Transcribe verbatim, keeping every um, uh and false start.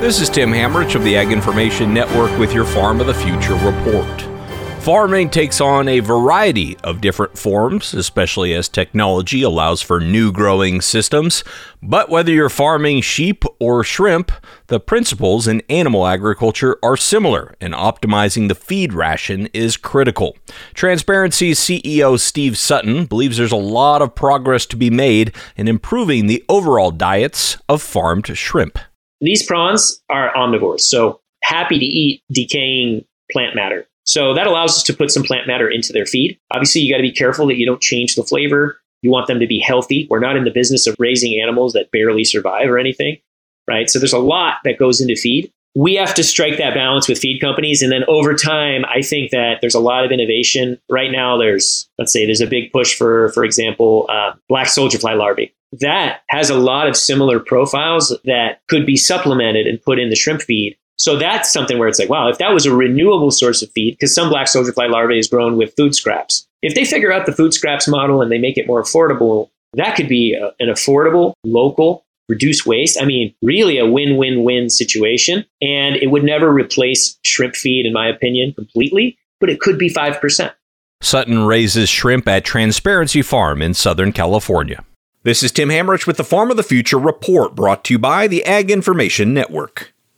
This is Tim Hammerich of the Ag Information Network with your Farm of the Future report. Farming takes on a variety of different forms, especially as technology allows for new growing systems. But whether you're farming sheep or shrimp, the principles in animal agriculture are similar, and optimizing the feed ration is critical. Transparency's C E O Steve Sutton believes there's a lot of progress to be made in improving the overall diets of farmed shrimp. These prawns are omnivores, so happy to eat decaying plant matter. So that allows us to put some plant matter into their feed. Obviously, you got to be careful that you don't change the flavor. You want them to be healthy. We're not in the business of raising animals that barely survive or anything, right? So there's a lot that goes into feed. We have to strike that balance with feed companies. And then over time, I think that there's a lot of innovation. Right now, there's, let's say, there's a big push for, for example, uh, black soldier fly larvae. That has a lot of similar profiles that could be supplemented and put in the shrimp feed. So that's something where it's like, wow, if that was a renewable source of feed, because some black soldier fly larvae is grown with food scraps. If they figure out the food scraps model and they make it more affordable, that could be a, an affordable, local, reduce waste. I mean, really a win-win-win situation. And it would never replace shrimp feed, in my opinion, completely, but it could be five percent. Sutton raises shrimp at Transparency Farm in Southern California. This is Tim Hammerich with the Farm of the Future report, brought to you by the Ag Information Network.